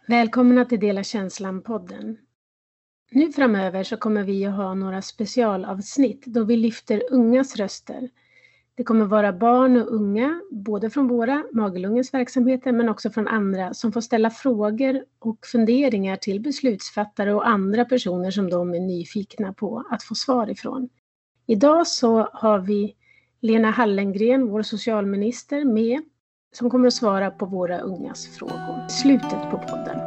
Välkomna till Dela känslan-podden. Nu framöver så kommer vi att ha några specialavsnitt då vi lyfter ungas röster. Det kommer vara barn och unga, både från våra Magelungens verksamheter men också från andra som får ställa frågor och funderingar till beslutsfattare och andra personer som de är nyfikna på att få svar ifrån. Idag så har vi Lena Hallengren, vår socialminister, med som kommer att svara på våra ungas frågor. Slutet på podden.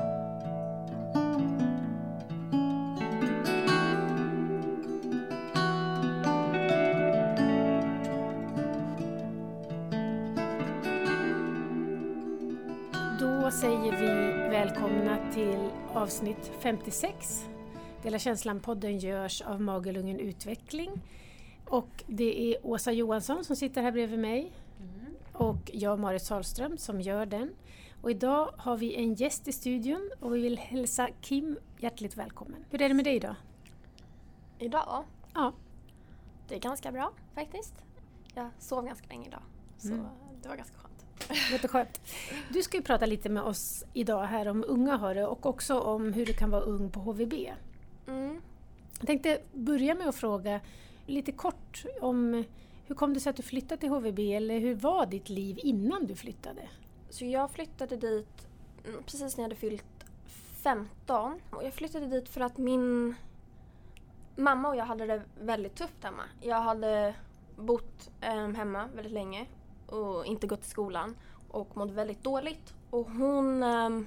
Då säger vi välkomna till avsnitt 56. Dela känslan-podden görs av Magelungen Utveckling. Och det är Åsa Johansson som sitter här bredvid mig. Och jag, Marit Sahlström, som gör den. Och idag har vi en gäst i studion och vi vill hälsa Kim hjärtligt välkommen. Hur är det med dig idag? Idag? Ja. Det är ganska bra faktiskt. Jag sov ganska länge idag, så det var ganska skönt. Jätteskönt. Du ska ju prata lite med oss idag här om unga har det och också om hur du kan vara ung på HVB. Jag tänkte börja med att fråga lite kort om hur kom det sig att du flyttade till HVB eller hur var ditt liv innan du flyttade? Så jag flyttade dit precis när jag hade fyllt 15. Och jag flyttade dit för att min mamma och jag hade det väldigt tufft hemma. Jag hade bott hemma väldigt länge och inte gått till skolan och mådde väldigt dåligt. Och hon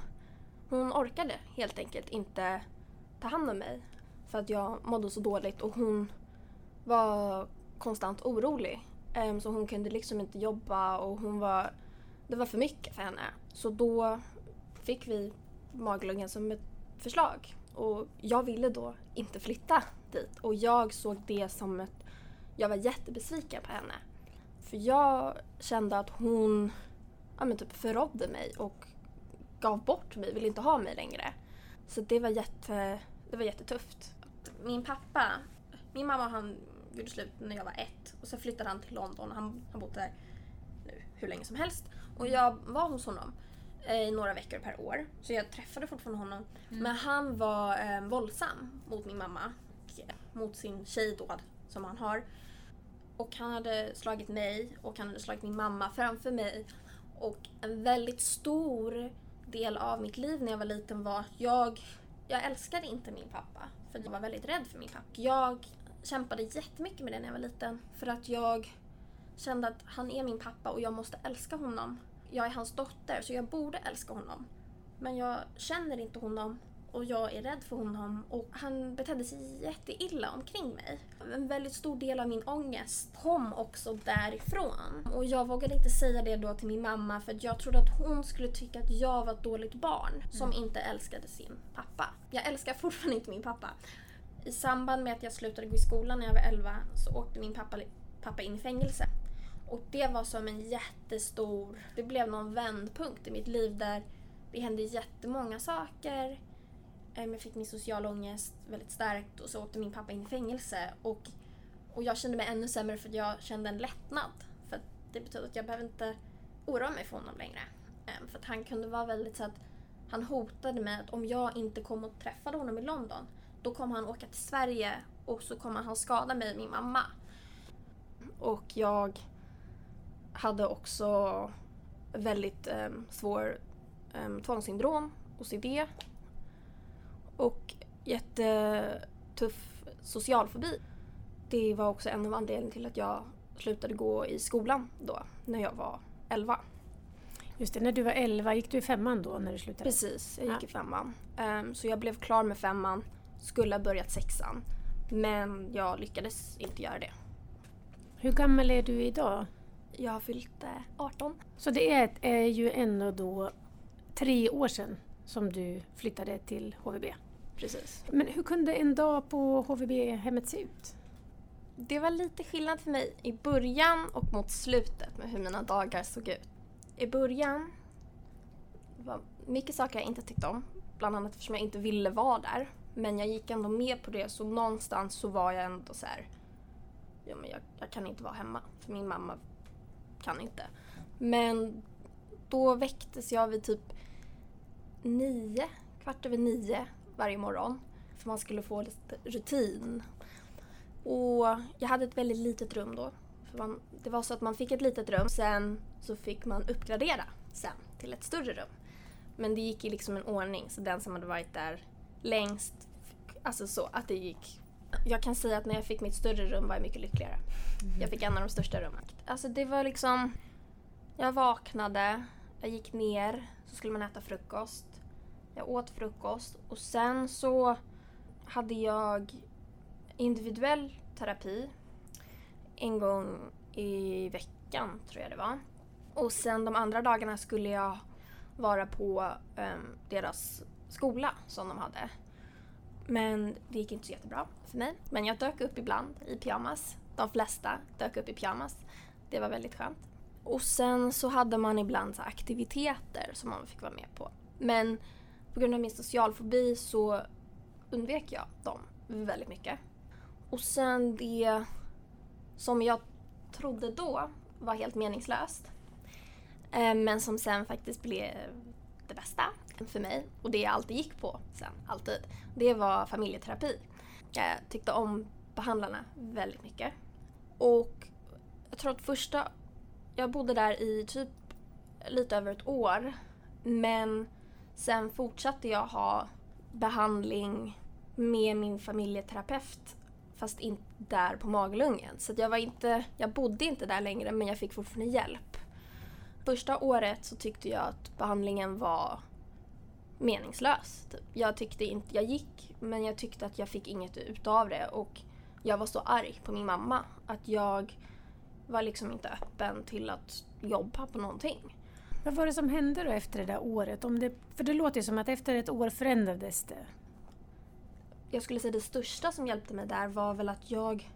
orkade helt enkelt inte ta hand om mig för att jag mådde så dåligt och hon var konstant orolig. Så hon kunde liksom inte jobba och det var för mycket för henne. Så då fick vi Magelungen som ett förslag. Och jag ville då inte flytta dit. Och jag såg det som jag var jättebesviken på henne. För jag kände att hon typ förrådde mig och gav bort mig, ville inte ha mig längre. Så det var jättetufft. Min mamma han gjorde slut när jag var 1 och så flyttade han till London. Han bodde där nu hur länge som helst. Och jag var hos honom i några veckor per år. Så jag träffade fortfarande honom. Men han var våldsam mot min mamma. Mot sin tjej då som han har. Och han hade slagit mig och han hade slagit min mamma framför mig. Och en väldigt stor del av mitt liv när jag var liten var att jag älskade inte min pappa. För jag var väldigt rädd för min pappa. Jag kämpade jättemycket med det när jag var liten. För att jag kände att han är min pappa och jag måste älska honom. Jag är hans dotter så jag borde älska honom. Men jag känner inte honom och jag är rädd för honom. Och han betedde sig jätteilla omkring mig. En väldigt stor del av min ångest kom också därifrån. Och jag vågade inte säga det då till min mamma för att jag trodde att hon skulle tycka att jag var ett dåligt barn som inte älskade sin pappa. Jag älskar fortfarande inte min pappa. I samband med att jag slutade gå i skolan när jag var 11 så åkte min pappa in i fängelse. Och det var som det blev någon vändpunkt i mitt liv där det hände jättemånga saker. Jag fick min social ångest väldigt starkt och så åkte min pappa in i fängelse. Och jag kände mig ännu sämre för att jag kände en lättnad. För att det betyder att jag behöver inte oroa mig för honom längre. För att han kunde vara väldigt så att han hotade mig att om jag inte kom och träffade honom i London då kommer han åka till Sverige och så kommer han skada mig och min mamma. Och jag hade också väldigt svår tvångssyndrom, OCD. Och jättetuff social fobi. Det var också en av anledningarna till att jag slutade gå i skolan då, när jag var 11. Just det, när du var 11 gick du i 5:an då när du slutade? Precis, jag gick i 5:an. Så jag blev klar med 5:an. Skulle ha börjat 6:an. Men jag lyckades inte göra det. Hur gammal är du idag? Jag har fyllt 18. Så det är ju ändå då 3 år sedan som du flyttade till HVB. Precis. Men hur kunde en dag på HVB-hemmet se ut? Det var lite skillnad för mig i början och mot slutet med hur mina dagar såg ut. I början var mycket saker jag inte tyckte om. Bland annat eftersom jag inte ville vara där. Men jag gick ändå med på det. Så någonstans så var jag ändå så här. Ja, men jag kan inte vara hemma. För min mamma kan inte. Men då väcktes jag vid typ 9:15 varje morgon. För man skulle få lite rutin. Och jag hade ett väldigt litet rum då. För det var så att man fick ett litet rum. Sen så fick man uppgradera sen till ett större rum. Men det gick i liksom en ordning. Så den som hade varit där längst. Alltså så att det gick. Jag kan säga att när jag fick mitt större rum var jag mycket lyckligare. Jag fick en av de största rummen. Alltså det var liksom. Jag vaknade. Jag gick ner. Så skulle man äta frukost. Jag åt frukost. Och sen så hade jag individuell terapi en gång i veckan tror jag det var. Och sen de andra dagarna skulle jag vara på deras skola som de hade. Men det gick inte så jättebra för mig. Men jag dök upp ibland i pyjamas. De flesta dök upp i pyjamas. Det var väldigt skönt. Och sen så hade man ibland så aktiviteter som man fick vara med på. Men på grund av min socialfobi så undvek jag dem väldigt mycket. Och sen det som jag trodde då var helt meningslöst. Men som sen faktiskt blev det bästa för mig. Och det jag alltid gick på sen, alltid. Det var familjeterapi. Jag tyckte om behandlarna väldigt mycket. Och jag tror att jag bodde där i typ lite över ett år. Men sen fortsatte jag ha behandling med min familjeterapeut. Fast inte där på Maglungen. Så att jag bodde inte där längre men jag fick fortfarande hjälp. Första året så tyckte jag att behandlingen var meningslös. Jag tyckte inte jag gick men jag tyckte att jag fick inget utav det. Och jag var så arg på min mamma att jag var liksom inte öppen till att jobba på någonting. Vad var det som hände då efter det där året? För det låter ju som att efter ett år förändrades det. Jag skulle säga det största som hjälpte mig där var väl att jag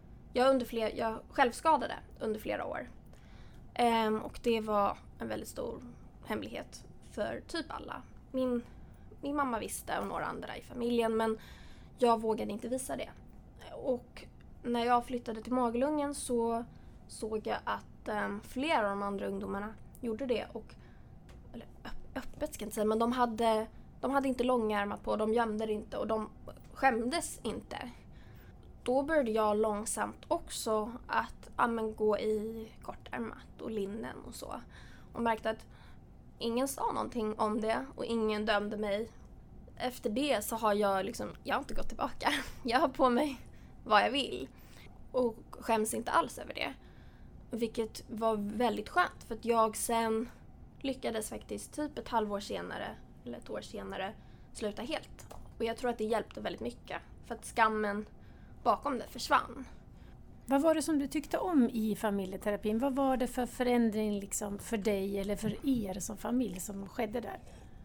självskadade under flera år. Och det var en väldigt stor hemlighet för typ alla. Min mamma visste och några andra i familjen men jag vågade inte visa det. Och när jag flyttade till Maglungen så såg jag att flera av de andra ungdomarna gjorde det. Eller öppet ska jag inte säga men de hade inte långärmat på, de gömde det inte och de skämdes inte. Då började jag långsamt också att gå i kortärmat och linnen och så. Och märkte att ingen sa någonting om det och ingen dömde mig. Efter det så har jag har inte gått tillbaka. Jag har på mig vad jag vill. Och skäms inte alls över det. Vilket var väldigt skönt för att jag sen lyckades faktiskt typ ett halvår senare eller ett år senare sluta helt. Och jag tror att det hjälpte väldigt mycket för att skammen bakom det försvann. Vad var det som du tyckte om i familjeterapin? Vad var det för förändring för dig eller för er som familj som skedde där?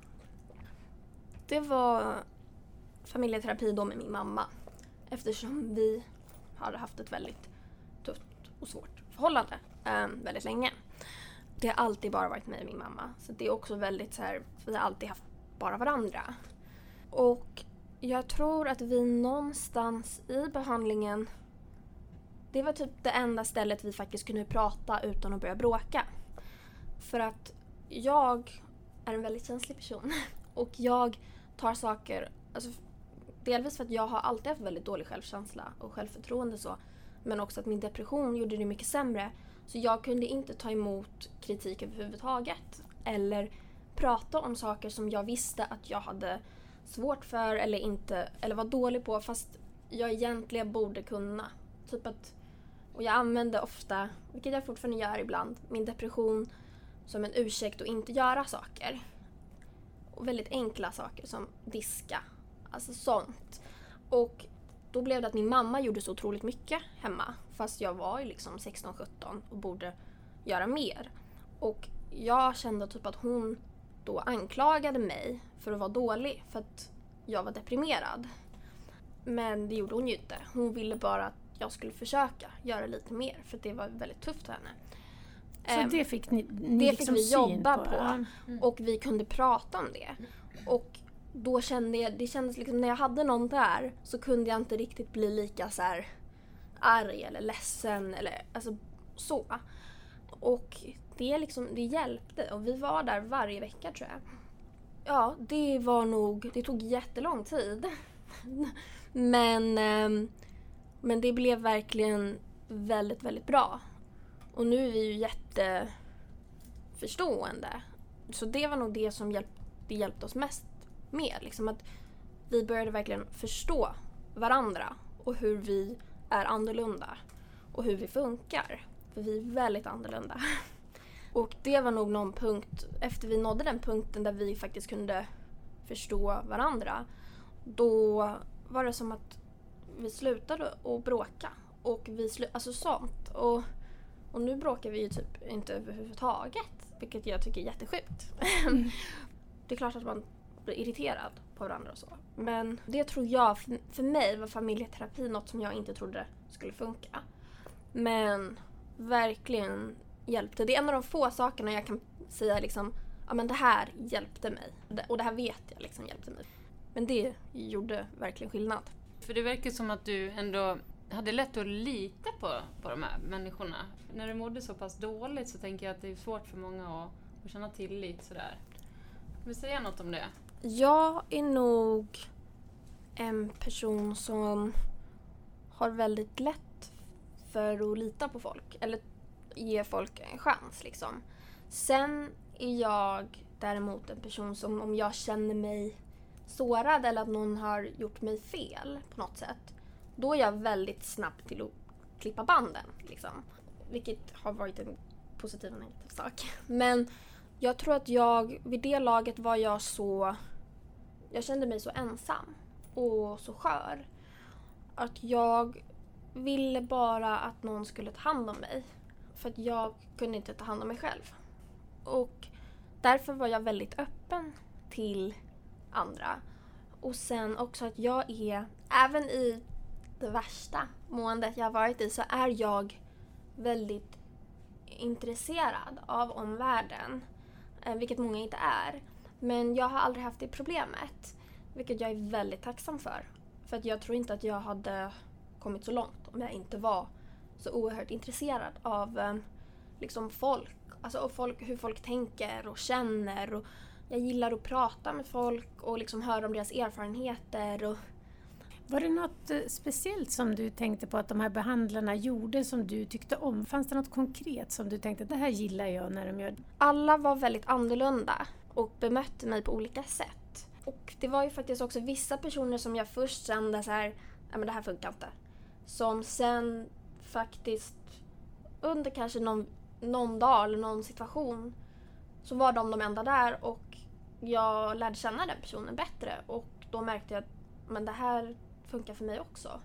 Det var familjeterapi då med min mamma. Eftersom vi hade haft ett väldigt tufft och svårt förhållande väldigt länge. Det har alltid bara varit mig och min mamma. Så det är också väldigt så här, vi har alltid haft bara varandra. Och jag tror att vi någonstans i behandlingen, det var typ det enda stället vi faktiskt kunde prata utan att börja bråka. För att jag är en väldigt känslig person. Och jag tar saker, delvis för att jag har alltid haft väldigt dålig självkänsla och självförtroende så. Men också att min depression gjorde det mycket sämre. Så jag kunde inte ta emot kritik överhuvudtaget. Eller prata om saker som jag visste att jag hade svårt för eller var dålig på. Fast jag egentligen borde kunna. Och jag använde ofta, vilket jag fortfarande gör ibland, min depression som en ursäkt att inte göra saker. Och väldigt enkla saker som diska. Alltså sånt. Och då blev det att min mamma gjorde så otroligt mycket hemma. Fast jag var ju 16-17 och borde göra mer. Och jag kände typ att hon då anklagade mig för att vara dålig. För att jag var deprimerad. Men det gjorde hon ju inte. Hon ville bara att jag skulle försöka göra lite mer. För det var väldigt tufft för henne. Så det fick ni det fick vi jobba på. Och vi kunde prata om det. Och då det kändes när jag hade någon där så kunde jag inte riktigt bli lika så här arg eller ledsen eller så. Och det hjälpte och vi var där varje vecka tror jag. Ja, det tog jättelång tid. men det blev verkligen väldigt, väldigt bra. Och nu är vi ju jätteförstående. Så det var nog det som hjälpte oss mest med. Liksom att vi började verkligen förstå varandra och hur vi är annorlunda och hur vi funkar. För vi är väldigt annorlunda. Och det var nog någon punkt, efter vi nådde den punkten där vi faktiskt kunde förstå varandra, då var det som att vi slutade att bråka. Och alltså sånt. Och nu bråkar vi ju typ inte överhuvudtaget, vilket jag tycker är jättesjukt. Det är klart att man blir irriterad på varandra och så. Men det tror jag, för mig var familjeterapi något som jag inte trodde skulle funka. Men verkligen hjälpte. Det är en av de få sakerna jag kan säga liksom, ja men det här hjälpte mig. Och det här vet jag liksom hjälpte mig. Men det gjorde verkligen skillnad. För det verkar som att du ändå hade lätt att lita på de här människorna. När du mådde så pass dåligt så tänker jag att det är svårt för många att känna tillit sådär. Kan du säga något om det? Jag är nog en person som har väldigt lätt för att lita på folk. Eller ge folk en chans liksom. Sen är jag däremot en person som, om jag känner mig sårad eller att någon har gjort mig fel på något sätt, då är jag väldigt snabb till att klippa banden liksom. Vilket har varit en positiv och negativ sak. Men jag tror att vid det laget var jag kände mig så ensam och så skör. Att jag ville bara att någon skulle ta hand om mig. För att jag kunde inte ta hand om mig själv. Och därför var jag väldigt öppen till andra. Och sen också att jag är, även i det värsta måendet jag har varit i, så är jag väldigt intresserad av omvärlden. Vilket många inte är. Men jag har aldrig haft det problemet. Vilket jag är väldigt tacksam för. För att jag tror inte att jag hade kommit så långt om jag inte var så oerhört intresserad av liksom folk. Alltså hur folk tänker och känner. Och jag gillar att prata med folk och liksom höra om deras erfarenheter. Och var det något speciellt som du tänkte på att de här behandlarna gjorde som du tyckte om? Fanns det något konkret som du tänkte, det här gillar jag när de gör det? Alla var väldigt annorlunda och bemötte mig på olika sätt. Och det var ju faktiskt också vissa personer som jag först kände så här, ja men det här funkar inte. Som sen faktiskt under kanske någon dag eller någon situation så var de enda där och jag lärde känna den personen bättre. Och då märkte jag att men det här funkar för mig också.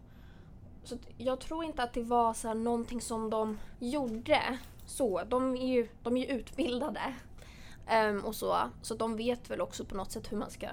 Så jag tror inte att det var så här någonting som de gjorde så. De är ju utbildade och så de vet väl också på något sätt hur man ska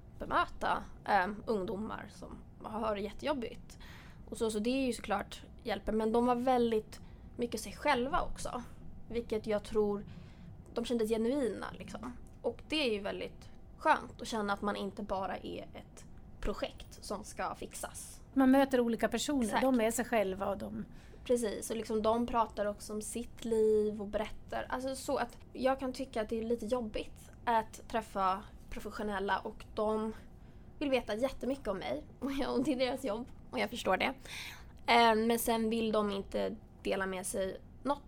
bemöta ungdomar som har det jättejobbigt. Och så det är ju såklart hjälper, men de var väldigt mycket sig själva också. Vilket jag tror de kändes genuina liksom. Och det är ju väldigt skönt att känna att man inte bara är ett projekt som ska fixas. Man möter olika personer, Exakt. De är sig själva och de... Precis, och liksom de pratar också om sitt liv och berättar. Alltså så att jag kan tycka att det är lite jobbigt att träffa professionella och de vill veta jättemycket om mig. Och det är deras jobb och jag förstår det. Men sen vill de inte dela med sig något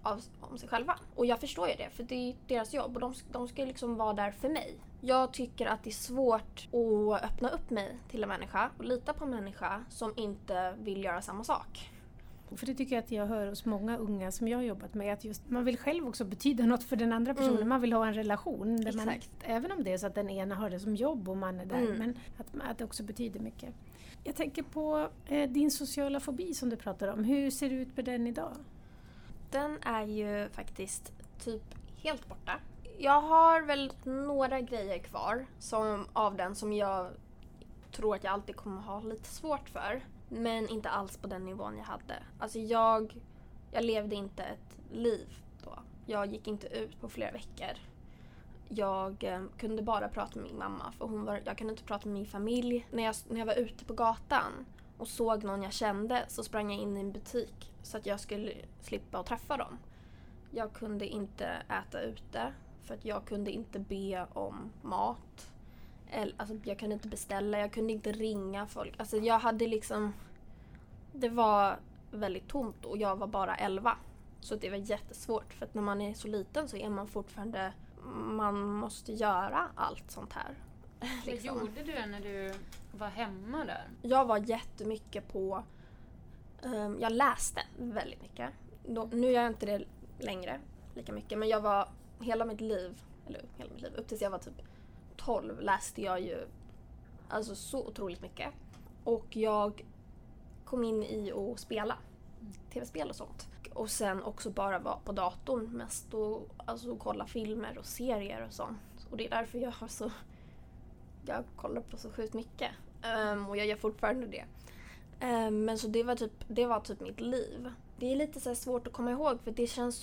om sig själva. Och jag förstår ju det, för det är deras jobb och de ska liksom vara där för mig. Jag tycker att det är svårt att öppna upp mig till en människa och lita på en människa som inte vill göra samma sak. För det tycker jag att jag hör hos många unga som jag har jobbat med, att just man vill själv också betyda något för den andra personen. Man vill ha en relation där man, även om det är så att den ena har det som jobb och man är där, men att det också betyder mycket. Jag tänker på din sociala fobi som du pratar om. Hur ser det ut med den idag? Den är ju faktiskt typ helt borta. Jag har väl några grejer kvar av den som jag tror att jag alltid kommer ha lite svårt för. Men inte alls på den nivån jag hade. Alltså jag levde inte ett liv då. Jag gick inte ut på flera veckor. Jag kunde bara prata med min mamma. För jag kunde inte prata med min familj. När jag var ute på gatan och såg någon jag kände så sprang jag in i en butik. Så att jag skulle slippa att träffa dem. Jag kunde inte äta ute. För att jag kunde inte be om mat. Alltså, jag kunde inte beställa, jag kunde inte ringa folk. Alltså jag hade liksom... Det var väldigt tomt och jag var bara 11. Så det var jättesvårt för att när man är så liten så är man fortfarande... Man måste göra allt sånt här. Liksom. Vad gjorde du när du var hemma där? Jag var jättemycket på... jag läste väldigt mycket. Nu gör jag inte det längre lika mycket. Men jag var hela mitt liv upp tills jag var typ 12 läste jag ju alltså så otroligt mycket. Och jag kom in i att spela tv-spel och sånt. Och sen också bara vara på datorn mest och alltså kolla filmer och serier och sånt. Och det är därför jag kollar på så sjukt mycket. Och jag gör fortfarande det. Men så det var typ mitt liv. Det är lite så här svårt att komma ihåg för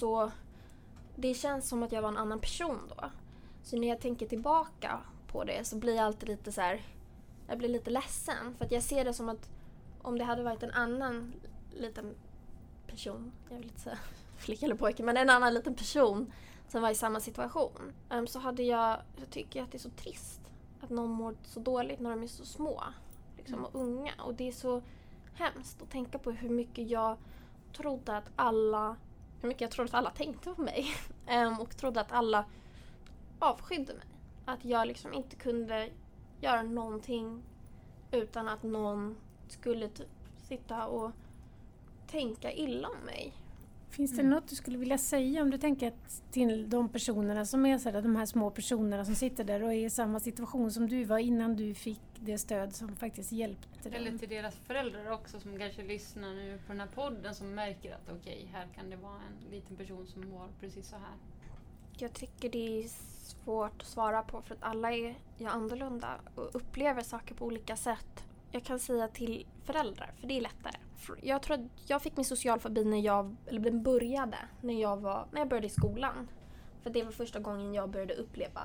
det känns som att jag var en annan person då. Så när jag tänker tillbaka på det så blir jag alltid lite så här, jag blir lite ledsen för att jag ser det som att om det hade varit en annan liten person, jag vill inte säga flicka eller pojke, men en annan liten person som var i samma situation, så hade jag tycker att det är så trist att någon mår så dåligt när de är så små liksom, och unga. Och det är så hemskt att tänka på hur mycket jag trodde att alla tänkte på mig. Och trodde att alla avskydde mig. Att jag liksom inte kunde göra någonting utan att någon skulle typ sitta och tänka illa om mig. Finns det något du skulle vilja säga om du tänker till de personerna som är så där, de här små personerna som sitter där och är i samma situation som du var innan du fick det stöd som faktiskt hjälpte dem? Eller till deras föräldrar också som kanske lyssnar nu på den här podden som märker att okej, här kan det vara en liten person som mår precis så här. Jag tycker det är svårt att svara på för att alla är annorlunda och upplever saker på olika sätt. Jag kan säga till föräldrar, för det är lättare. Jag tror att jag fick min socialfobi den började när jag började i skolan. För det var första gången jag började uppleva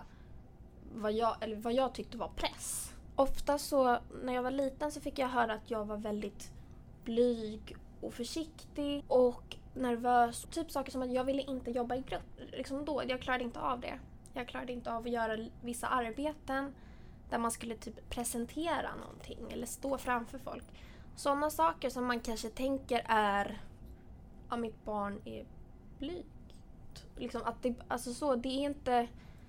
vad jag tyckte var press. Ofta så, när jag var liten så fick jag höra att jag var väldigt blyg och försiktig och nervös. Typ saker som att jag ville inte jobba i grupp. Liksom då, jag klarade inte av det. Jag klarade inte av att göra vissa arbeten där man skulle typ presentera någonting eller stå framför folk. Sådana saker som man kanske tänker är att mitt barn är blygt. Liksom att det är inte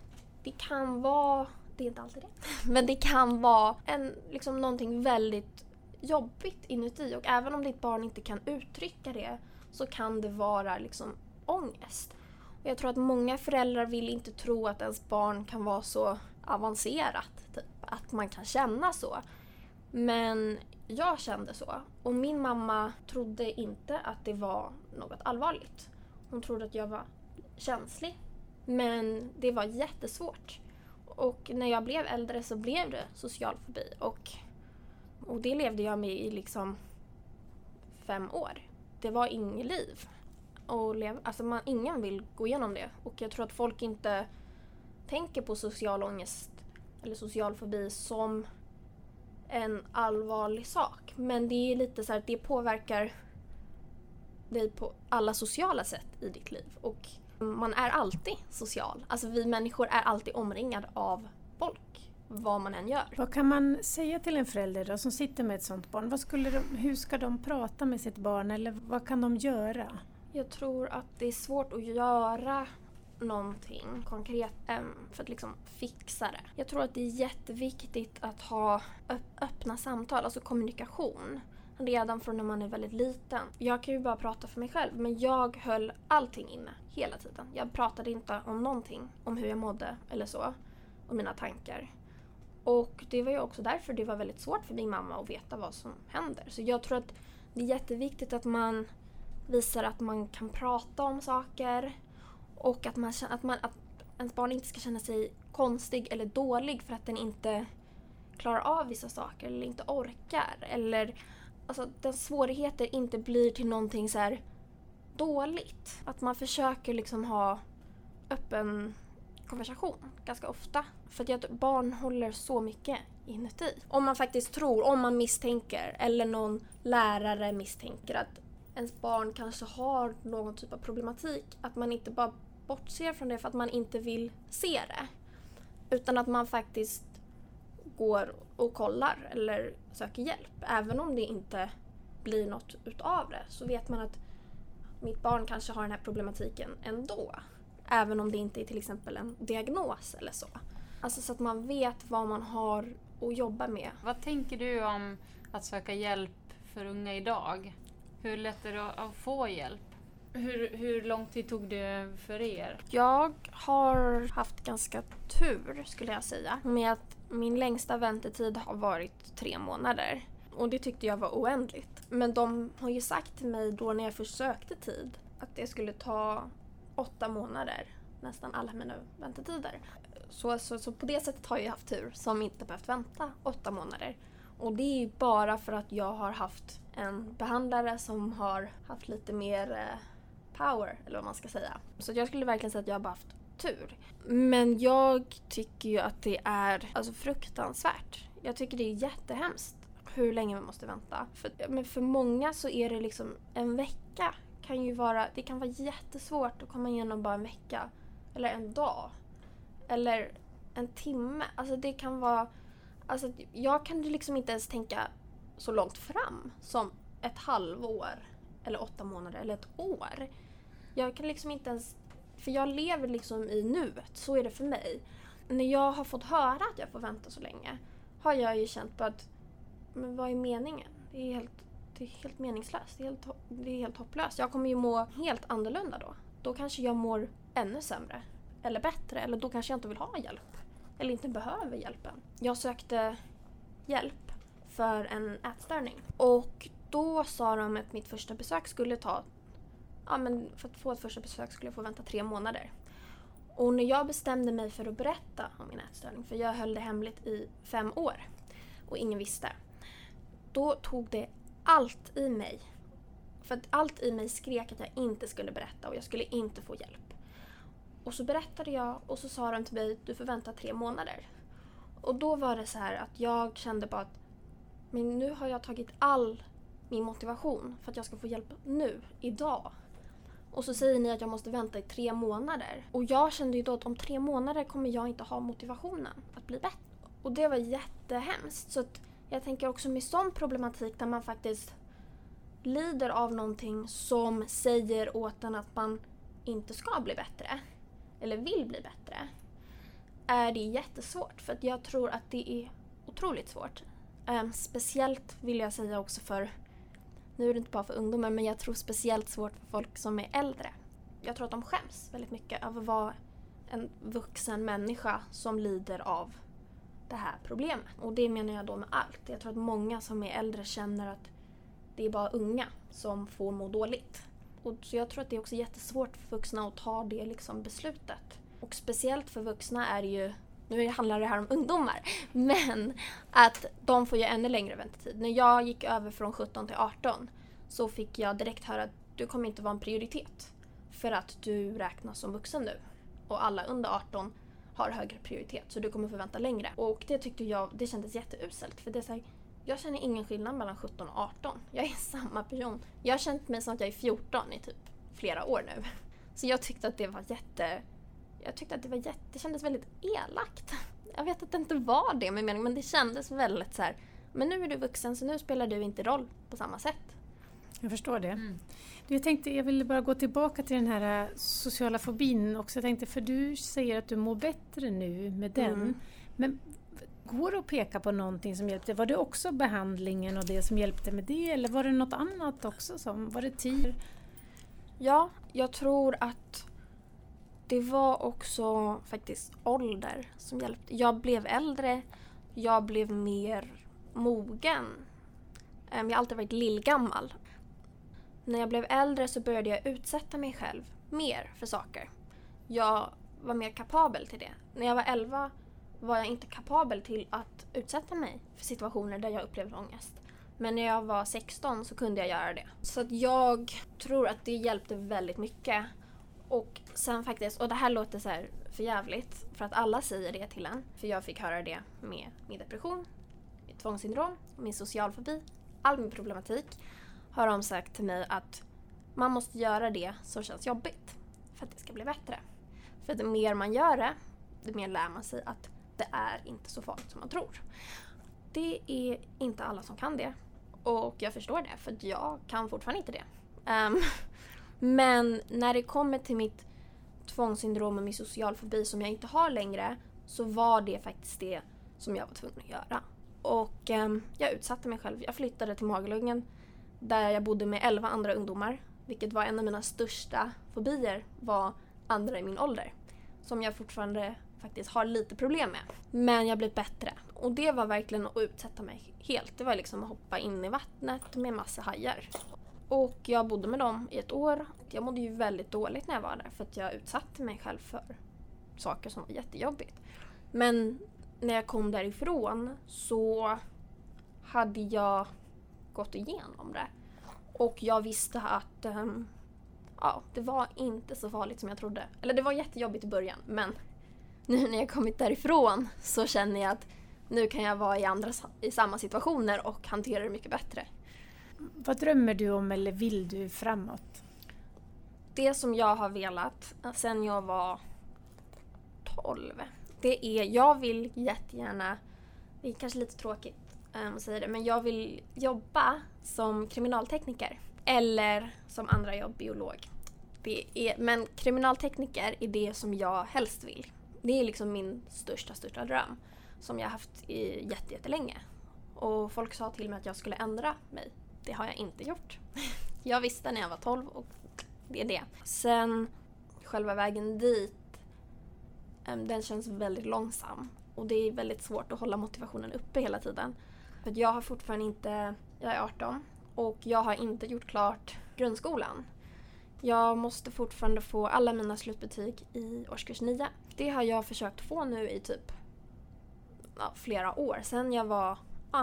alltid det. Men det kan vara någonting väldigt jobbigt inuti. Och även om ditt barn inte kan uttrycka det så kan det vara liksom ångest. Och jag tror att många föräldrar vill inte tro att ens barn kan vara så avancerat. Typ, att man kan känna så. Men jag kände så. Och min mamma trodde inte att det var något allvarligt. Hon trodde att jag var känslig. Men det var jättesvårt. Och när jag blev äldre så blev det social fobi. Och det levde jag med i liksom 5 år. Det var inget liv. Ingen vill gå igenom det. Och jag tror att folk inte tänker på social ångest eller social fobi som en allvarlig sak. Men det är lite så här att det påverkar dig på alla sociala sätt i ditt liv. Och man är alltid social. Alltså vi människor är alltid omringade av folk. Vad man än gör. Vad kan man säga till en förälder då, som sitter med ett sånt barn? Hur ska de prata med sitt barn? Eller vad kan de göra? Jag tror att det är svårt att göra någonting konkret för att liksom fixa det. Jag tror att det är jätteviktigt att ha öppna samtal, alltså kommunikation. Redan från när man är väldigt liten. Jag kan ju bara prata för mig själv, men jag höll allting inne hela tiden. Jag pratade inte om någonting, om hur jag mådde eller så, och mina tankar. Och det var ju också därför det var väldigt svårt för min mamma att veta vad som händer. Så jag tror att det är jätteviktigt att man visar att man kan prata om saker och att ens barn inte ska känna sig konstig eller dålig för att den inte klarar av vissa saker eller inte orkar. Eller alltså, den svårigheter inte blir till någonting så här dåligt. Att man försöker liksom ha öppen konversation ganska ofta. För att barn håller så mycket inuti. Om man faktiskt tror, om man misstänker eller någon lärare misstänker att ens barn kanske har någon typ av problematik, att man inte bara bortser från det för att man inte vill se det. Utan att man faktiskt går och kollar eller söker hjälp. Även om det inte blir något utav det, så vet man att mitt barn kanske har den här problematiken ändå. Även om det inte är till exempel en diagnos eller så. Alltså så att man vet vad man har att jobba med. Vad tänker du om att söka hjälp för unga idag? Hur lätt är det att få hjälp? Hur lång tid tog det för er? Jag har haft ganska tur, skulle jag säga, med att min längsta väntetid har varit 3 månader. Och det tyckte jag var oändligt. Men de har ju sagt till mig då när jag först sökte tid att det skulle ta 8 månader, nästan alla mina väntetider. Så på det sättet har jag haft tur som inte behövt vänta 8 månader. Och det är ju bara för att jag har haft en behandlare som har haft lite mer power, eller vad man ska säga. Så jag skulle verkligen säga att jag har bara haft tur. Men jag tycker ju att det är fruktansvärt. Jag tycker det är jättehemskt hur länge man måste vänta. Men för många så är det liksom en vecka. Det kan vara jättesvårt att komma igenom bara en vecka. Eller en dag. Eller en timme. Alltså det kan vara... Alltså jag kan liksom inte ens tänka så långt fram som ett halvår. Eller 8 månader. Eller ett år. Jag kan liksom inte ens... För jag lever liksom i nuet. Så är det för mig. När jag har fått höra att jag får vänta så länge, har jag ju känt på att... Men vad är meningen? Det är helt meningslöst. Det är helt hopplöst. Jag kommer ju må helt annorlunda då. Då kanske jag mår ännu sämre. Eller bättre. Eller då kanske jag inte vill ha hjälp. Eller inte behöver hjälpen. Jag sökte hjälp för en ätstörning. Och då sa de att mitt första besök skulle ta... Ja, men för att få ett första besök skulle jag få vänta 3 månader. Och när jag bestämde mig för att berätta om min ätstörning, för jag höll det hemligt i 5 år och ingen visste, då tog det allt i mig. För att allt i mig skrek att jag inte skulle berätta och jag skulle inte få hjälp. Och så berättade jag och så sa de till mig, du får vänta 3 månader. Och då var det så här att jag kände bara att men nu har jag tagit all min motivation för att jag ska få hjälp nu, idag. Och så säger ni att jag måste vänta i 3 månader. Och jag kände ju då att om 3 månader kommer jag inte ha motivationen att bli bättre. Och det var jättehemskt. Så att jag tänker också med sån problematik där man faktiskt lider av någonting som säger åt en att man inte ska bli bättre. Eller vill bli bättre. Är det jättesvårt. För att jag tror att det är otroligt svårt. Speciellt vill jag säga också för... Nu är det inte bara för ungdomar, men jag tror speciellt svårt för folk som är äldre. Jag tror att de skäms väldigt mycket över att vara en vuxen människa som lider av det här problemet. Och det menar jag då med allt. Jag tror att många som är äldre känner att det är bara unga som får må dåligt. Och så jag tror att det är också jättesvårt för vuxna att ta det liksom beslutet. Och speciellt för vuxna är det ju, nu handlar det här om ungdomar, men att de får ju ännu längre väntetid. När jag gick över från 17 till 18 så fick jag direkt höra att du kommer inte vara en prioritet för att du räknas som vuxen nu. Och alla under 18 har högre prioritet så du kommer få vänta längre. Och det tyckte jag, det kändes jätteuselt för det är så här, jag känner ingen skillnad mellan 17 och 18. Jag är samma person. Jag har känt mig som att jag är 14 i typ flera år nu. Så jag tyckte att det var det kändes väldigt elakt. Jag vet att det inte var det med mening, men det kändes väldigt så här, men nu är du vuxen så nu spelar du inte roll på samma sätt. Jag förstår det. Jag ville bara gå tillbaka till den här sociala fobin också. Jag tänkte, för du säger att du mår bättre nu med den. Men går det att peka på någonting som hjälpte? Var det också behandlingen och det som hjälpte med det? Eller var det något annat också? Var det tid? Ja, jag tror att det var också faktiskt ålder som hjälpte. Jag blev äldre, jag blev mer mogen. Jag har alltid varit lillgammal. När jag blev äldre så började jag utsätta mig själv mer för saker. Jag var mer kapabel till det. När jag var 11 var jag inte kapabel till att utsätta mig för situationer där jag upplevde ångest. Men när jag var 16 så kunde jag göra det. Så att jag tror att det hjälpte väldigt mycket. Och sen faktiskt, och det här låter så här för jävligt för att alla säger det till en. För jag fick höra det med min depression, mitt tvångssyndrom, min social fobi, all min problematik. Har de sagt till mig att man måste göra det som känns jobbigt för att det ska bli bättre. För det mer man gör det mer lär man sig att det är inte så farligt som man tror. Det är inte alla som kan det. Och jag förstår det, för jag kan fortfarande inte det. Men när det kommer till mitt tvångssyndrom och min social fobi som jag inte har längre, så var det faktiskt det som jag var tvungen att göra. Och jag utsatte mig själv. Jag flyttade till Magalungen där jag bodde med 11 andra ungdomar. Vilket var en av mina största fobier, var andra i min ålder. Som jag fortfarande faktiskt har lite problem med. Men jag blev bättre. Och det var verkligen att utsätta mig helt. Det var liksom att hoppa in i vattnet med massa hajar. Och jag bodde med dem i ett år. Jag mådde ju väldigt dåligt när jag var där. För att jag utsatte mig själv för saker som var jättejobbigt. Men när jag kom därifrån så hade jag gått igenom det. Och jag visste att det var inte så farligt som jag trodde. Eller det var jättejobbigt i början. Men nu när jag kommit därifrån så känner jag att nu kan jag vara i samma situationer och hantera det mycket bättre. Vad drömmer du om eller vill du framåt? Det som jag har velat sen jag var 12. Det är, jag vill jättegärna, det är kanske lite tråkigt att säga det, men jag vill jobba som kriminaltekniker. Eller som andra jobb, biolog. Men kriminaltekniker är det som jag helst vill. Det är liksom min största dröm. Som jag har haft jättelänge. Och folk sa till mig att jag skulle ändra mig. Det har jag inte gjort. Jag visste när jag var 12 och det är det. Sen själva vägen dit, den känns väldigt långsam. Och det är väldigt svårt att hålla motivationen uppe hela tiden. För jag har fortfarande inte, jag är 18 och jag har inte gjort klart grundskolan. Jag måste fortfarande få alla mina slutbetyg i årskurs 9. Det har jag försökt få nu i typ flera år. Sen jag var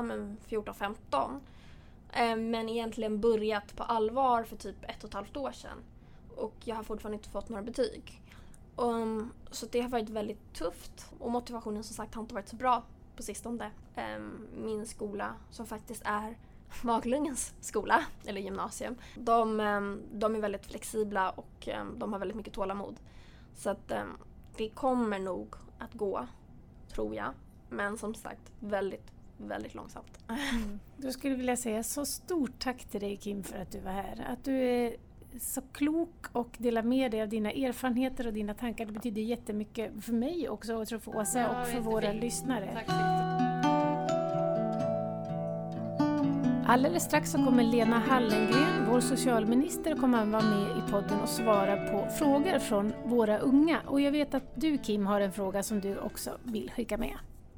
14-15. Men egentligen börjat på allvar för typ 1,5 år sedan. Och jag har fortfarande inte fått några betyg. Så det har varit väldigt tufft. Och motivationen som sagt har inte varit så bra på sistone. Min skola som faktiskt är Magalungens skola, eller gymnasium. De är väldigt flexibla och de har väldigt mycket tålamod. Så att det kommer nog att gå, tror jag. Men som sagt, väldigt, väldigt långsamt. Då skulle jag vilja säga så stort tack till dig, Kim, för att du var här. Att du är så klok och delar med dig av dina erfarenheter och dina tankar. Det betyder jättemycket för mig också, och tror för Åsa och för våra lyssnare. Tack så mycket. Alldeles strax så kommer Lena Hallengren, vår socialminister, kommer att vara med i podden och svara på frågor från våra unga. Och jag vet att du, Kim, har en fråga som du också vill skicka med.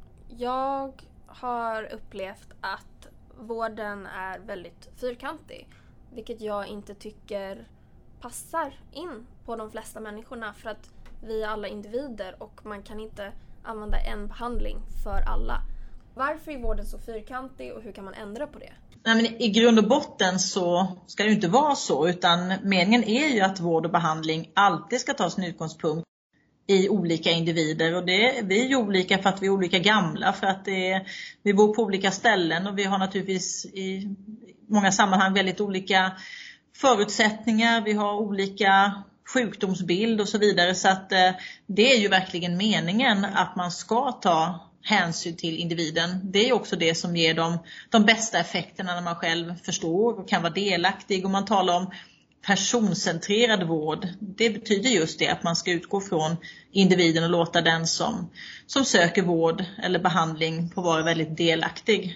Jag har upplevt att vården är väldigt fyrkantig. Vilket jag inte tycker passar in på de flesta människorna. För att vi är alla individer och man kan inte använda en behandling för alla. Varför är vården så fyrkantig och hur kan man ändra på det? Nej, men i grund och botten så ska det ju inte vara så, utan meningen är ju att vård och behandling alltid ska ta sin utgångspunkt i olika individer. Och vi är ju olika för att vi är olika gamla, för att vi bor på olika ställen och vi har naturligtvis i många sammanhang väldigt olika förutsättningar. Vi har olika sjukdomsbild och så vidare, så att det är ju verkligen meningen att man ska ta hänsyn till individen. Det är också det som ger de bästa effekterna när man själv förstår och kan vara delaktig. Och man talar om personcentrerad vård. Det betyder just det, att man ska utgå från individen och låta den som söker vård eller behandling få vara väldigt delaktig.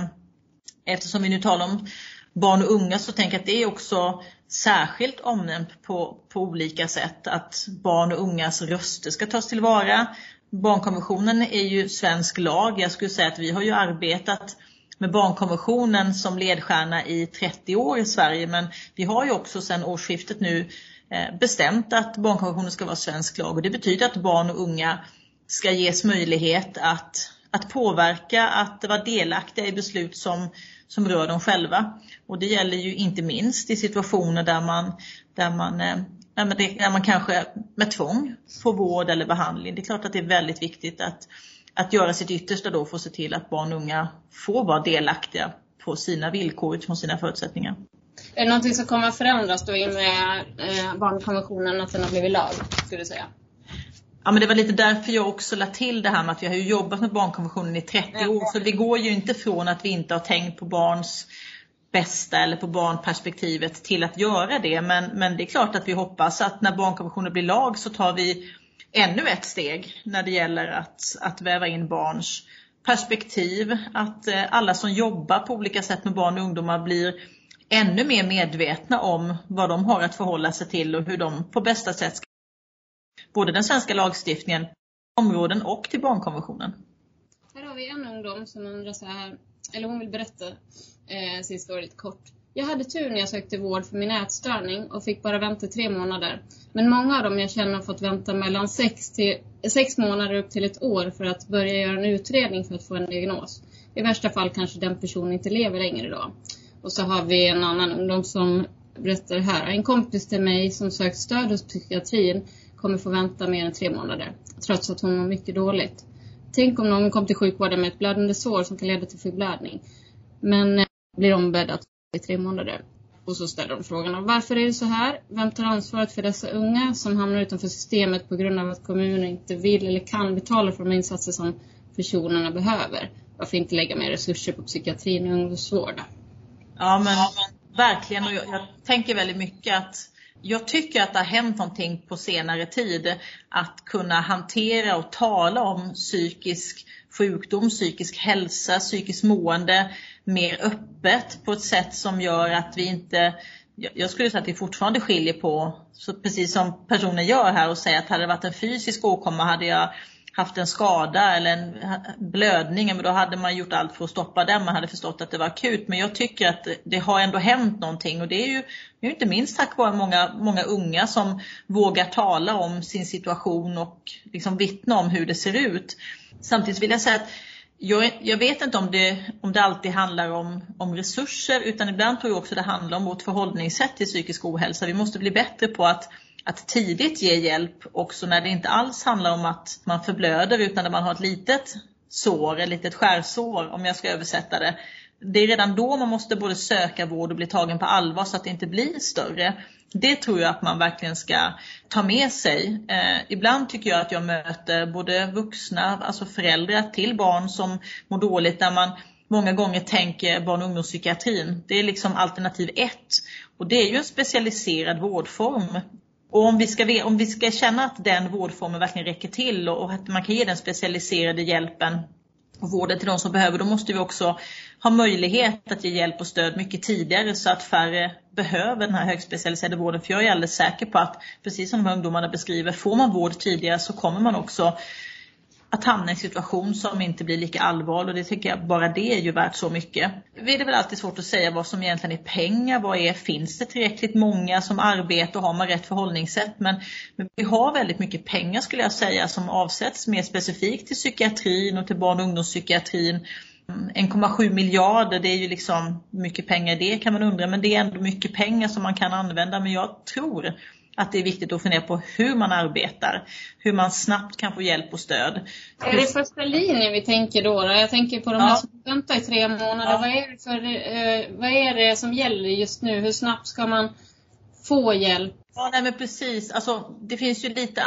Eftersom vi nu talar om barn och unga, så tänker jag att det är också särskilt omnämnt på olika sätt, att barn och ungas röster ska tas tillvara. Barnkonventionen är ju svensk lag. Jag skulle säga att vi har ju arbetat med barnkonventionen som ledstjärna i 30 år i Sverige. Men vi har ju också sedan årsskiftet nu bestämt att barnkonventionen ska vara svensk lag. Och det betyder att barn och unga ska ges möjlighet att påverka, att vara delaktiga i beslut som rör dem själva. Och det gäller ju inte minst i situationer där man kanske med tvång får vård eller behandling. Det är klart att det är väldigt viktigt att göra sitt yttersta då för att se till att barn och unga får vara delaktiga på sina villkor utifrån sina förutsättningar. Är det någonting som kommer att förändras då i med barnkonventionen, att den har blivit lag, skulle du säga? Ja, men det var lite därför jag också lade till det här med att vi har ju jobbat med barnkonventionen i 30 år. Så det går ju inte från att vi inte har tänkt på barns bästa eller på barnperspektivet till att göra det. Men det är klart att vi hoppas att när barnkonventionen blir lag så tar vi ännu ett steg när det gäller att väva in barns perspektiv. Att alla som jobbar på olika sätt med barn och ungdomar blir ännu mer medvetna om vad de har att förhålla sig till och hur de på bästa sätt ska både den svenska lagstiftningen, områden och till barnkonventionen. Här har vi en ungdom som undrar så här, eller hon vill berätta sin story lite kort. Jag hade tur när jag sökte vård för min ätstörning och fick bara vänta 3 månader. Men många av dem jag känner har fått vänta mellan 6 månader upp till 1 år för att börja göra en utredning för att få en diagnos. I värsta fall kanske den personen inte lever längre idag. Och så har vi en annan ungdom som berättar här. En kompis till mig som sökt stöd hos psykiatrin kommer få vänta mer än 3 månader. Trots att hon mår mycket dåligt. Tänk om någon kom till sjukvården med ett blödande sår som kan leda till förblödning. Men blir ombäddat i 3 månader. Och så ställer de frågan. Varför är det så här? Vem tar ansvaret för dessa unga som hamnar utanför systemet på grund av att kommunen inte vill eller kan betala för de insatser som personerna behöver? Varför inte lägga mer resurser på psykiatrin och ungdomsvård? Ja, men verkligen. Och jag tänker väldigt mycket att jag tycker att det har hänt någonting på senare tid att kunna hantera och tala om psykisk sjukdom, psykisk hälsa, psykisk mående mer öppet på ett sätt som gör att vi inte, jag skulle säga att vi fortfarande skiljer på, så precis som personen gör här och säger att hade det varit en fysisk åkomma hade jag haft en skada eller en blödning, men då hade man gjort allt för att stoppa den, man hade förstått att det var akut. Men jag tycker att det har ändå hänt någonting, och det är ju inte minst tack vare många unga som vågar tala om sin situation och liksom vittna om hur det ser ut. Samtidigt vill jag säga att jag vet inte om det alltid handlar om resurser, utan ibland tror jag också det handlar om vårt förhållningssätt till psykisk ohälsa. Vi måste bli bättre på att tidigt ge hjälp också när det inte alls handlar om att man förblöder, utan när man har ett litet sår, ett litet skärsår om jag ska översätta det. Det är redan då man måste både söka vård och bli tagen på allvar så att det inte blir större. Det tror jag att man verkligen ska ta med sig. Ibland tycker jag att jag möter både vuxna, alltså föräldrar till barn som mår dåligt, där man många gånger tänker barn- och ungdomspsykiatrin. Det är liksom alternativ 1, och det är ju en specialiserad vårdform. Och om vi ska känna att den vårdformen verkligen räcker till och att man kan ge den specialiserade hjälpen och vården till de som behöver, då måste vi också ha möjlighet att ge hjälp och stöd mycket tidigare så att färre behöver den här högspecialiserade vården. För jag är alldeles säker på att, precis som de här ungdomarna beskriver, får man vård tidigare så kommer man också att hamna i en situation som inte blir lika allvarlig, och det tycker jag bara det är ju värt så mycket. Det är väl alltid svårt att säga vad som egentligen är pengar, finns det tillräckligt många som arbetar och har man rätt förhållningssätt, men vi har väldigt mycket pengar skulle jag säga som avsätts mer specifikt till psykiatrin och till barn- och ungdomspsykiatrin. 1,7 miljarder, det är ju liksom mycket pengar, det kan man undra, men det är ändå mycket pengar som man kan använda. Men jag tror att det är viktigt att fundera på hur man arbetar, hur man snabbt kan få hjälp och stöd. Är det första linjen vi tänker då? Jag tänker på de här som väntar i 3 månader. Ja. Vad är det som gäller just nu? Hur snabbt ska man få hjälp? Ja, nej, men precis. Alltså, det finns ju lite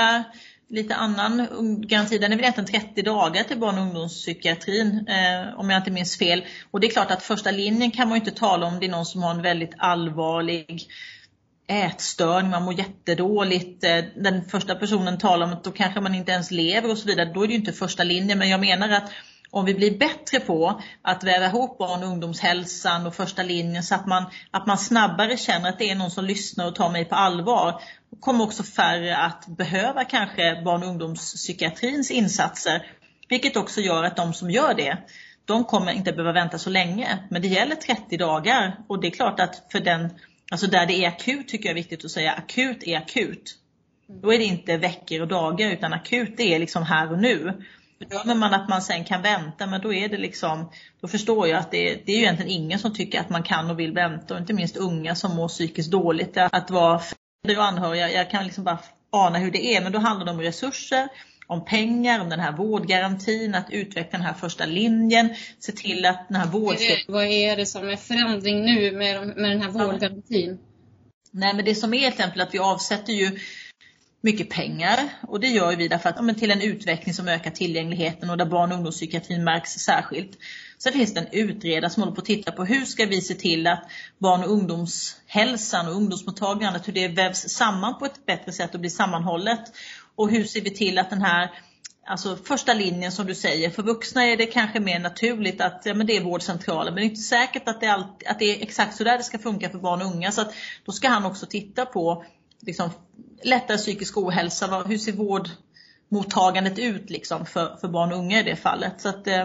annan garanti. Den är väl egentligen 30 dagar till barn- och ungdomspsykiatrin, om jag inte minns fel. Och det är klart att första linjen kan man ju inte tala om det är någon som har en väldigt allvarlig ätstörning, man mår jättedåligt. Den första personen talar om att då kanske man inte ens lever och så vidare. Då är det ju inte första linjen, men jag menar att om vi blir bättre på att väva ihop barn- och ungdomshälsan och första linjen så att man snabbare känner att det är någon som lyssnar och tar mig på allvar, kommer också färre att behöva kanske barn- och ungdomspsykiatrins insatser, vilket också gör att de som gör det, de kommer inte behöva vänta så länge. Men det gäller 30 dagar, och det är klart att för den, alltså där det är akut tycker jag är viktigt att säga akut är akut. Då är det inte veckor och dagar, utan akut det är liksom här och nu. Bedömer man att man sen kan vänta, men då är det liksom, då förstår jag att det är ju egentligen ingen som tycker att man kan och vill vänta, och inte minst unga som mår psykiskt dåligt. Att vara förälder och anhöriga, jag kan liksom bara ana hur det är, men då handlar det om resurser, om pengar, om den här vårdgarantin, att utveckla den här första linjen, se till att den här Vad är det som är förändring nu med den här vårdgarantin? Nej, men det som är till exempel att vi avsätter ju mycket pengar, och det gör vi därför att till en utveckling som ökar tillgängligheten och där barn- och ungdomspsykiatrin märks särskilt. Sen finns det en utredare som håller på att titta på hur ska vi se till att barn- och ungdomshälsan och ungdomsmottagandet, hur det vävs samman på ett bättre sätt och blir sammanhållet, och hur ser vi till att den här första linjen som du säger, för vuxna är det kanske mer naturligt att men det är vårdcentralen, men det är inte säkert att det är exakt så där det ska funka för barn och unga, så att då ska han också titta på liksom, lättare psykisk ohälsa, hur ser vårdmottagandet ut liksom, för barn och unga i det fallet. Så att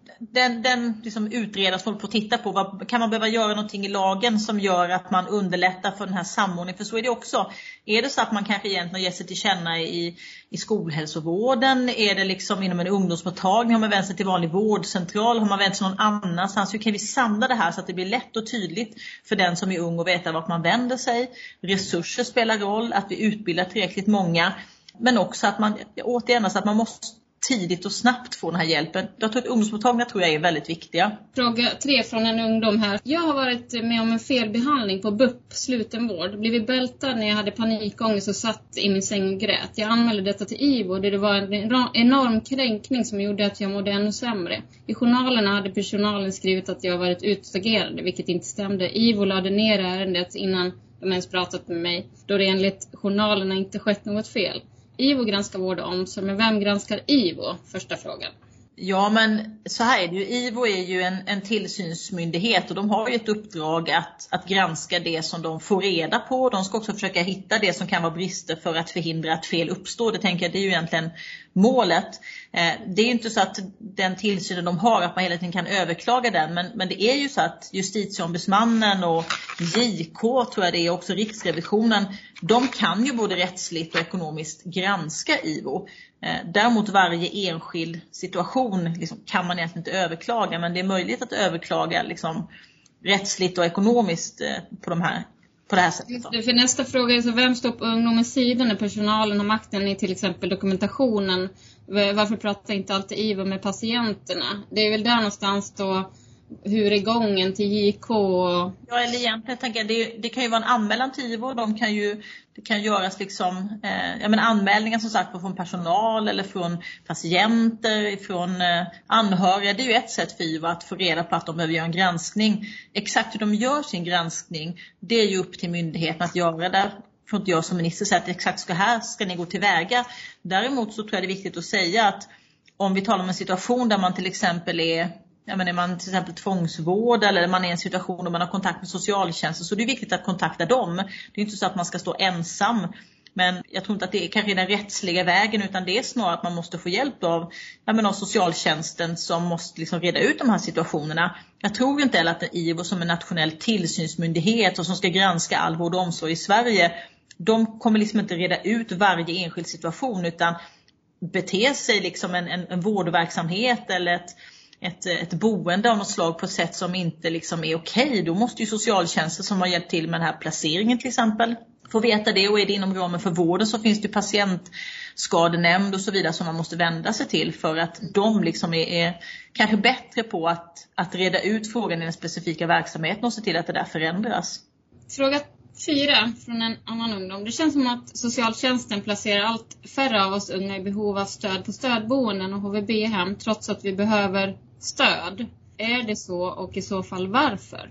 den liksom utredaren som håller på att titta på kan man behöva göra någonting i lagen som gör att man underlättar för den här samordningen. För så är det också. Är det så att man kanske egentligen ger sig till känna i skolhälsovården? Är det liksom inom en ungdomsmottagning? Har man vänt sig till vanlig vårdcentral? Har man vänt sig någon annanstans? Hur kan vi samla det här så att det blir lätt och tydligt för den som är ung och veta vart man vänder sig? Resurser spelar roll, att vi utbildar tillräckligt många. Men också att man, återigen, så att man måste tidigt och snabbt få den här hjälpen. Jag tror att ungdomsmottagningar är väldigt viktiga. Fråga 3 från en ungdom här. Jag har varit med om en felbehandling på BUP, slutenvård. Blivit bältad när jag hade panikångest och satt i min säng och grät. Jag anmälde detta till IVO. Det var en enorm kränkning som gjorde att jag mådde ännu sämre. I journalerna hade personalen skrivit att jag varit utagerande, vilket inte stämde. IVO lade ner ärendet innan de ens pratat med mig, då det enligt journalerna inte skett något fel. IVO granskar vård och omsorg, men vem granskar IVO? Första frågan. Ja, men så här är det ju. IVO är ju en tillsynsmyndighet och de har ju ett uppdrag att granska det som de får reda på. De ska också försöka hitta det som kan vara brister för att förhindra att fel uppstår. Det tänker jag, det är ju egentligen målet. Det är ju inte så att den tillsynen de har, att man hela tiden kan överklaga den. Men det är ju så att justitieombudsmannen och JK, tror jag det är, också Riksrevisionen, de kan ju både rättsligt och ekonomiskt granska IVO. Däremot varje enskild situation liksom, kan man egentligen inte överklaga, men det är möjligt att överklaga liksom, rättsligt och ekonomiskt på det här sättet. För nästa fråga är så, vem står på ungdomens sida när personalen har makten i till exempel dokumentationen? Varför pratar inte alltid IVO med patienterna? Det är väl där någonstans då, hur är gången till JK? Ja, eller egentligen tänker jag, det kan ju vara en anmälan till IVO. Det kan göras liksom, anmälningar som sagt från personal eller från patienter, från anhöriga. Det är ju ett sätt för IVO att få reda på att de behöver göra en granskning. Exakt hur de gör sin granskning, det är ju upp till myndigheten att göra det. Får inte jag som minister säga att exakt ska ni gå tillväga. Däremot så tror jag det är viktigt att säga att om vi talar om en situation där man till exempel är man till exempel tvångsvård eller man är i en situation där man har kontakt med socialtjänsten, så det är viktigt att kontakta dem. Det är inte så att man ska stå ensam. Men jag tror inte att det är kanske den rättsliga vägen, utan det är snarare att man måste få hjälp av socialtjänsten som måste liksom reda ut de här situationerna. Jag tror inte heller att IVO som en nationell tillsynsmyndighet och som ska granska all vård och omsorg i Sverige, de kommer liksom inte reda ut varje enskild situation, utan bete sig liksom en vårdverksamhet eller ett boende av något slag på ett sätt som inte liksom är okej. Då måste ju socialtjänsten som har hjälpt till med den här placeringen till exempel få veta det, och är det inom ramen för vården så finns det patientskadenämnd och så vidare som man måste vända sig till, för att de liksom är kanske bättre på att reda ut frågan i den specifika verksamheten och se till att det där förändras. Fråga 4 från en annan ungdom. Det känns som att socialtjänsten placerar allt färre av oss unga i behov av stöd på stödboenden och HVB-hem trots att vi behöver stöd. Är det så, och i så fall varför?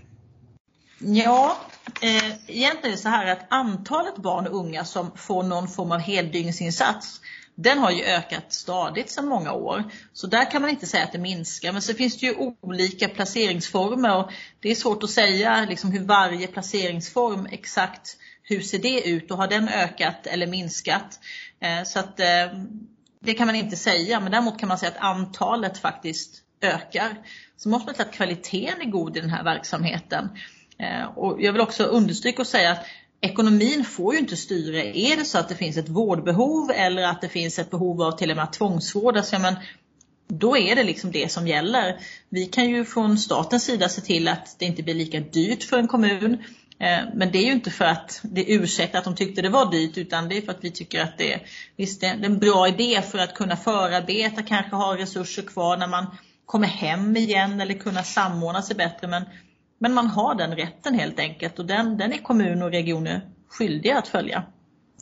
Ja, egentligen är det så här att antalet barn och unga som får någon form av heldygnsinsats, den har ju ökat stadigt sedan många år. Så där kan man inte säga att det minskar. Men så finns det ju olika placeringsformer och det är svårt att säga liksom hur varje placeringsform exakt, hur ser det ut och har den ökat eller minskat. Så att det kan man inte säga, men däremot kan man säga att antalet faktiskt ökar. Så måste man säga att kvaliteten är god i den här verksamheten. Och jag vill också understryka och säga att ekonomin får ju inte styra. Är det så att det finns ett vårdbehov eller att det finns ett behov av till och med tvångsvård, då är det liksom det som gäller. Vi kan ju från statens sida se till att det inte blir lika dyrt för en kommun. Men det är ju inte för att det ursäktar att de tyckte det var dyrt, utan det är för att vi tycker att det är en bra idé för att kunna förarbeta, kanske ha resurser kvar när man kommer hem igen eller kunna samordna sig bättre. Men man har den rätten helt enkelt, och den är kommun och regioner skyldiga att följa.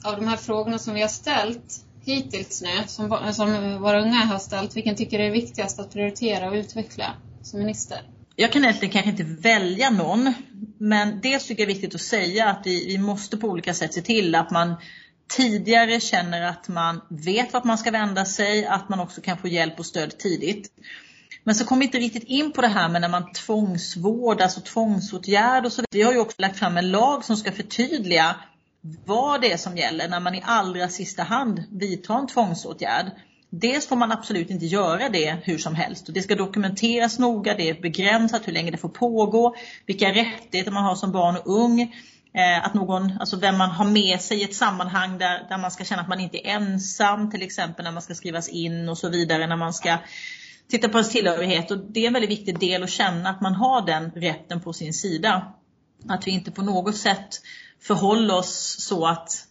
av de här frågorna som vi har ställt hittills nu, som våra unga har ställt, vilken tycker är viktigast att prioritera och utveckla som minister? Jag kan egentligen kanske inte välja någon, men dels tycker jag det är viktigt att säga att vi måste på olika sätt se till att man tidigare känner att man vet vart man ska vända sig, att man också kan få hjälp och stöd tidigt. Men så kommer vi inte riktigt in på det här med när man tvångsvårdas och tvångsåtgärd och så. Vi har ju också lagt fram en lag som ska förtydliga vad det är som gäller när man i allra sista hand vidtar en tvångsåtgärd. Dels får man absolut inte göra det hur som helst. Och det ska dokumenteras noga, det är begränsat hur länge det får pågå, vilka rättigheter man har som barn och ung. Att alltså vem man har med sig i ett sammanhang där man ska känna att man inte är ensam, till exempel när man ska skrivas in och så vidare, när man ska titta på ens tillhörighet. Och det är en väldigt viktig del att känna att man har den rätten på sin sida. Att vi inte på något sätt förhåller oss så att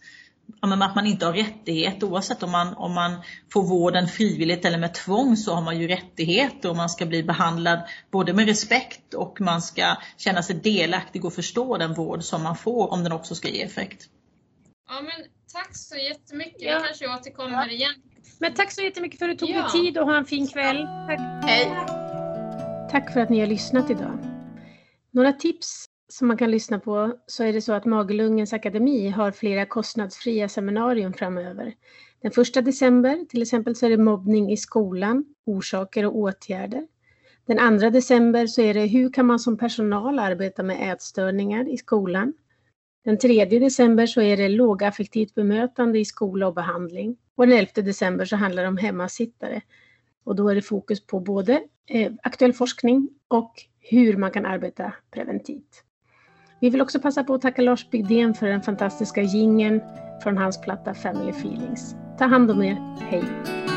man inte har rättighet. Oavsett om man får vården frivilligt eller med tvång, så har man ju rättigheter och man ska bli behandlad både med respekt och man ska känna sig delaktig och förstå den vård som man får, om den också ska ge effekt. Ja, men tack så jättemycket. Vi kanske återkommer igen. Men tack så jättemycket för att du tog dig tid och ha en fin kväll. Tack. Hej! Tack för att ni har lyssnat idag. Några tips som man kan lyssna på, så är det så att Mage-Lungens akademi har flera kostnadsfria seminarium framöver. Den 1 december till exempel så är det mobbning i skolan, orsaker och åtgärder. Den 2 december så är det hur kan man som personal arbeta med ätstörningar i skolan. Den 3 december så är det lågaffektivt bemötande i skola och behandling. Och den 11 december så handlar det om hemmasittare. Och då är det fokus på både aktuell forskning och hur man kan arbeta preventivt. Vi vill också passa på att tacka Lars Bygdén för den fantastiska jingeln från hans platta Family Feelings. Ta hand om er, hej!